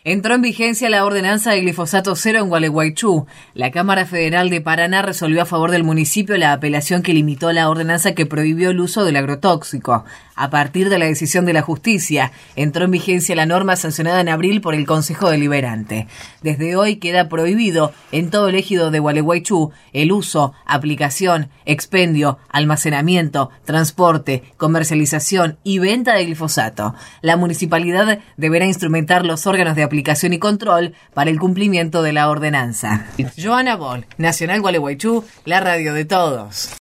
Entró en vigencia la ordenanza de glifosato cero en Gualeguaychú. La Cámara Federal de Paraná resolvió a favor del municipio la apelación que limitó la ordenanza que prohibió el uso del agrotóxico. A partir de la decisión de la justicia, entró en vigencia la norma sancionada en abril por el Consejo Deliberante. Desde hoy queda prohibido en todo el ejido de Gualeguaychú el uso, aplicación, expendio, almacenamiento, transporte, comercialización y venta de glifosato. La municipalidad deberá instrumentar los órganos de aplicación y control para el cumplimiento de la ordenanza. Joana Boll, Nacional Gualeguaychú, la radio de todos.